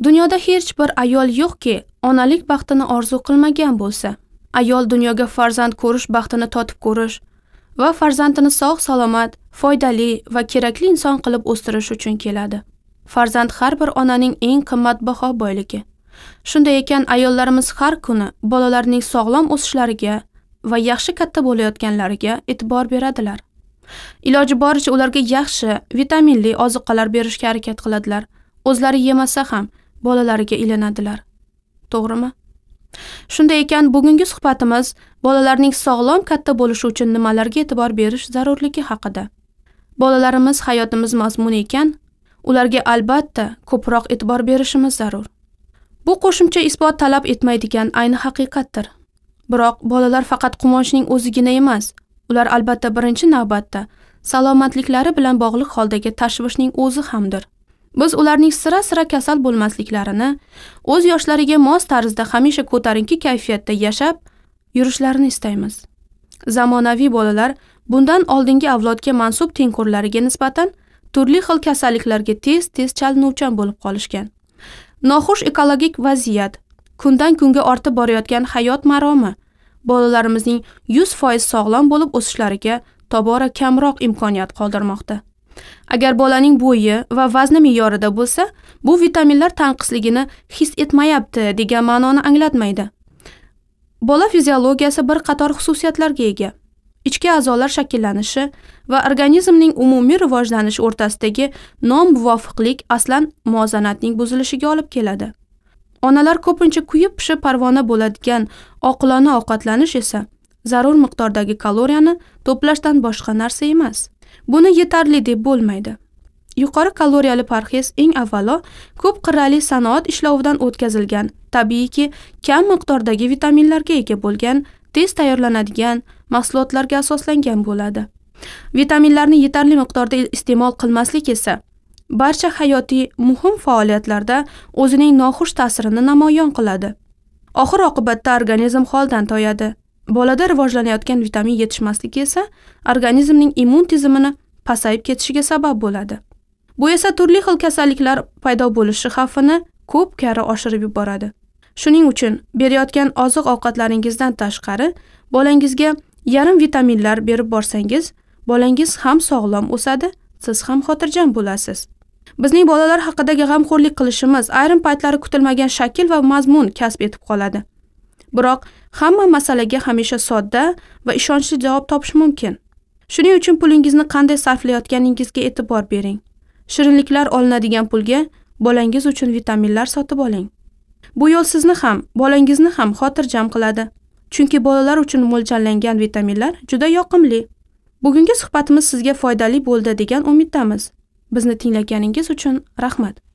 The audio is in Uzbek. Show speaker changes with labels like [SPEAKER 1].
[SPEAKER 1] Dunyoda hech bir ayol yo'qki, onalik baxtini orzu qilmagan bo'lsa. Ayol dunyoga farzand ko'rish baxtini totib ko'rish va farzandini sog' salomat, foydali va kerakli inson qilib o'stirish uchun keladi. Farzand har bir onaning eng qimmatbaho boyligi. Shunday ekan, ayollarimiz har kuni bolalarning sog'lom o'sishlariga va yaxshi katta bo'layotganlariga e'tibor beradilar. Iloji boricha ularga yaxshi, vitaminli ozuqalar berishga harakat qiladilar. O'zlari yemasa ham bolalariga ilinadilar. To'g'rimi? Shunday ekan, bugungi suhbatimiz bolalarning sog'lom katta bo'lishi uchun nimalarga e'tibor berish zarurligi haqida. Bolalarimiz hayotimiz mazmuni ekan, ularga albatta ko'proq e'tibor berishimiz zarur. Bu qo'shimcha isbot talab etmaydigan ayni haqiqatdir. Biroq bolalar faqat quvonchning o'zigina emas, ular albatta birinchi navbatda salomatliklari bilan bog'liq holdagi tashvishning o'zi hamdir. Biz ularning sira kasal bo'lmasliklarini, o'z yoshlariga mos tarzda hamisha ko'tarinki kayfiyatda yashab yurishlarini istaymiz. Zamonaviy bolalar bundan oldingi avlodga mansub tengqurlariga nisbatan turli xil kasalliklarga tez chalinuvchan bo'lib qolishgan. Noxush ekologik vaziyat, kundan kunga ortib borayotgan hayot maromi bolalarimizning 100% sog'lom bo'lib o'sishlariga tobora kamroq imkoniyat qoldirmoqda. Agar bolaning bo'yi va vazni me'yorida bo'lsa, bu vitaminlar tanqisligini his etmayapti degan ma'noni anglatmaydi. Bola fiziologiyasi bir qator xususiyatlarga ega. Ichki a'zolar shakllanishi va organizmning umumiy rivojlanishi o'rtasidagi nomuvofiqlik aslan muvozanatning buzilishiga olib keladi. Onalar ko'pincha kuyib-pishib parvona bo'ladigan oqilona ovqatlanish esa zarur miqdordagi kaloriyani to'plashdan boshqa narsa emas. Buni yetarli deb bo'lmaydi. Yuqori kaloriyali parhez eng avvalo ko'p qirrali sanoat ishlovidan o'tkazilgan, tabiiyki kam miqdordagi vitaminlarga ega bo'lgan, tez tayyorlanadigan mahsulotlarga asoslangan bo'ladi. Vitaminlarni yetarli miqdorda iste'mol qilmaslik esa barcha hayotiy muhim faoliyatlarda o'zining noxush ta'sirini namoyon qiladi. Oxir oqibatda organizm holdan toyadi. Bolada rivojlanayotgan vitamin yetishmasligi esa organizmning immun tizimini pasayib ketishiga sabab bo'ladi. Bu esa turli xil kasalliklar paydo bo'lishi xavfini ko'p karra oshirib yuboradi. Shuning uchun berayotgan oziq-ovqatlaringizdan tashqari bolangizga yarim vitaminlar berib borsangiz, bolangiz ham sog'lom o'sadi, siz ham xotirjam bo'lasiz. Bizning bolalar haqidagi g'amxo'rlik qilishimiz ayrim paytlari kutilmagan shakl va mazmun kasb etib qoladi. Biroq hamma masalaga hamisha sodda va ishonchli javob topish mumkin. Shuning uchun pulingizni qanday sarflayotganingizga e'tibor bering. Shirinliklar olinadigan pulga bolangiz uchun vitaminlar sotib oling. Bu yo'l sizni ham, bolangizni ham xotirjam qiladi. Chunki bolalar uchun mo'ljallangan vitaminlar juda yoqimli. Bugungi suhbatimiz sizga foydali bo'ldi degan umiddamiz. Bizni tinglaganingiz uchun rahmat.